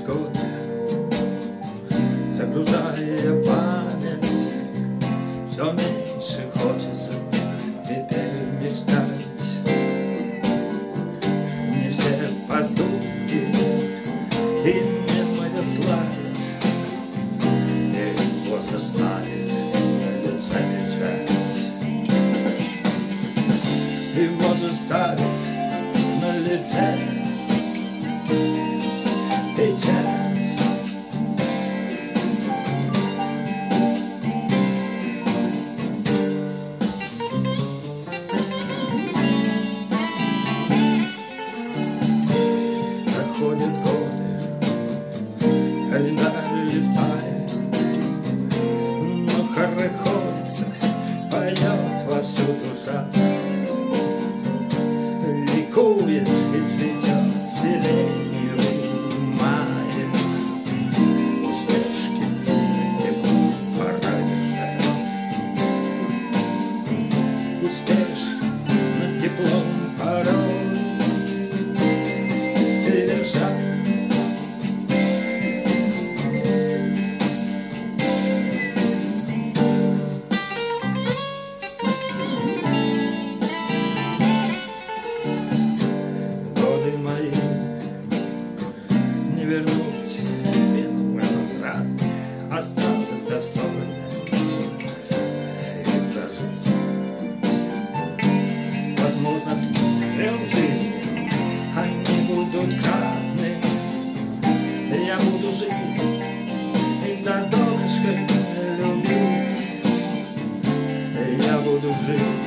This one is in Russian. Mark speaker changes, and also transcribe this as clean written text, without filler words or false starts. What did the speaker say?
Speaker 1: Проходят годы, загружая память, все меньше хочется теперь мечтать. Не все поступки и не моя славить, и возраст ставит на лице печать. И возраст ставит на лице печать. Проходят годы, календарь листает, но хорохорится, поет вовсю душа. Ликует и цветет сиреневый май, усмешки тепло пораньше. Успешно теплом порой завершать. Годы мои не вернуть, нет возврат, осталось достойно их прожить. Возможно, в жизни они будут кратны, я буду жить и до донышка любить, я буду жить.